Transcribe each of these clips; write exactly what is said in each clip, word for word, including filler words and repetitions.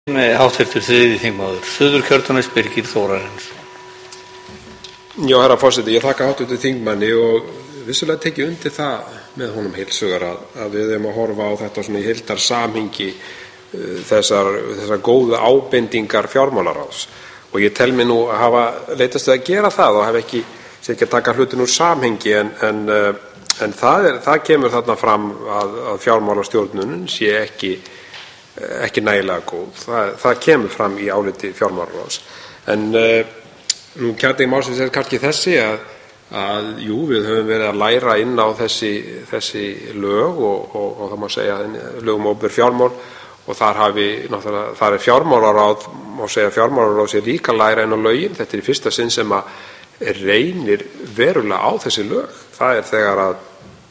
Háttvirtur þriðji þingmaður Suðurkjördæmis Birgir Þórarinsson. Já, herra forseti, ég þakka háttvirtum þingmanni og vissulega tekið undir það með honum heilshugar að, að við erum að horfa á þetta svona í heildar samhengi uh, þessar, þessar góðu ábendingar fjármálaráðs og ég tel mig nú að hafa leitast við að gera það og hef ekki, sé ekki að taka hlutin úr samhengi en, en, uh, en það, er, það kemur þarna fram að, að fjármálastjórnunin sé ekki ekki nægilega góð. Það, það kemur fram í áliti fjármálaráðs. En uh, nú kjarni málsins er kannski þessi að, að jú, við höfum verið að læra inn á þessi, þessi lög og, og, og það má segja lögum opinber fjármál og þar hafi, náttúrulega, þar er fjármálaráð, má segja fjármálaráð sé líka læra inn á lögin. Þetta er í fyrsta sinn sem að reynir verulega á þessi lög. Það er þegar að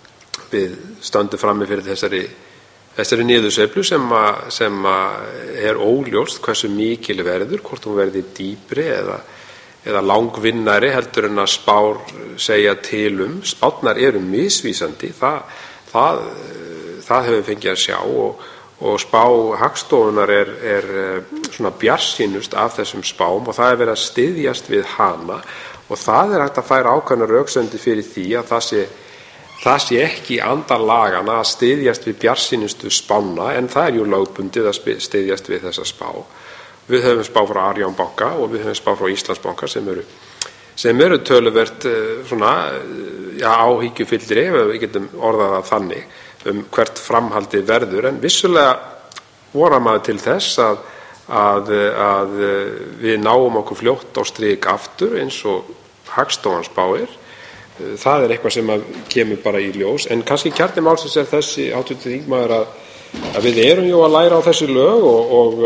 við stöndum frammi fyrir þessari Þessari niðursveiflu sem, að, sem að er óljóst hversu mikil verður, hvort hún verði dýpri eða, eða langvinnari heldur en að spár segja til um. Spárnar eru misvísandi, það, það, það hefur fengið að sjá og, og spá Hagstofunnar er, er svona bjartsýnust af þessum spám og það er verið að styðjast við hana og það er hægt að færa ákveðnar röksemdir fyrir því að það sé Það sé ekki í anda laganna að styðjast við bjartsýnustu spána en það er jú lögbundið að styðjast við þessa spá. Við höfum spá frá Arion banka og við höfum spá frá Íslandsbanka sem eru, sem eru töluvert svona, ja, áhyggjufyllri, ef við getum orðað það þannig, um hvert framhaldið verður. En vissulega vorar maður til þess að, að, að við náum okkur fljótt á strik aftur eins og Hagstofan spáir. Það er eitthvað sem kemur bara í ljós en kannski kjarni málsins er þessi háttvirtur þingmaður að, að við erum jú að læra á þessi lög og, og,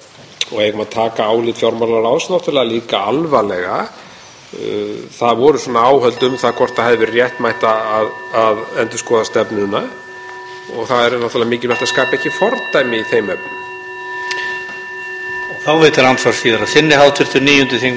og eigum að taka álit fjármálaráðs náttúrulega líka alvarlega. Það voru svona áhöld um það hvort það hefði verið réttmætt að, að endurskoða stefnuna og það er náttúrulega mikilvægt að skapa ekki fordæmi í þeim efnum. Og þá veitir ansvar síðar að sinni háttvirtur níundi þingmaður